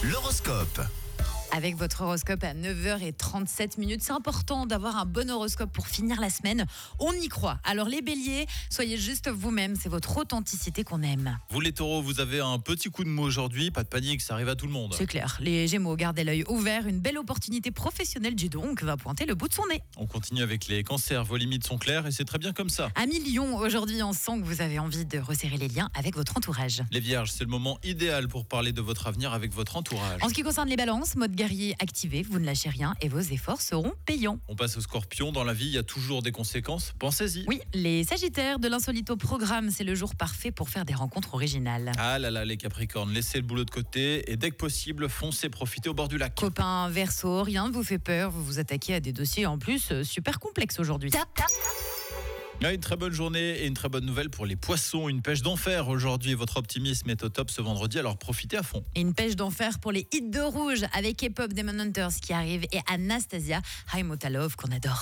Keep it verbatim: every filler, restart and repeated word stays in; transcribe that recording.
L'horoscope. Avec votre horoscope à neuf heures trente-sept minutes. C'est important d'avoir un bon horoscope pour finir la semaine. On y croit. Alors les béliers, soyez juste vous-même. C'est votre authenticité qu'on aime. Vous les taureaux, vous avez un petit coup de mou aujourd'hui. Pas de panique, ça arrive à tout le monde. C'est clair. Les gémeaux, gardez l'œil ouvert. Une belle opportunité professionnelle du donc va pointer le bout de son nez. On continue avec les cancers. Vos limites sont claires et c'est très bien comme ça. Amis Lion, aujourd'hui on sent que vous avez envie de resserrer les liens avec votre entourage. Les vierges, c'est le moment idéal pour parler de votre avenir avec votre entourage. En ce qui concerne les balances, mode guerrier activé, vous ne lâchez rien et vos efforts seront payants. On passe aux scorpions. Dans la vie, il y a toujours des conséquences. Pensez-y. Oui, les sagittaires, de l'insolite au programme, c'est le jour parfait pour faire des rencontres originales. Ah là là, les capricornes, laissez le boulot de côté et dès que possible, foncez profiter au bord du lac. Copains, verseau, rien ne vous fait peur, vous vous attaquez à des dossiers en plus euh, super complexes aujourd'hui. Une très bonne journée et une très bonne nouvelle pour les poissons. Une pêche d'enfer aujourd'hui. Votre optimisme est au top ce vendredi, alors profitez à fond. Et une pêche d'enfer pour les hits de rouge avec K-pop Demon Hunters qui arrive et Anastasia Haimotalov qu'on adore.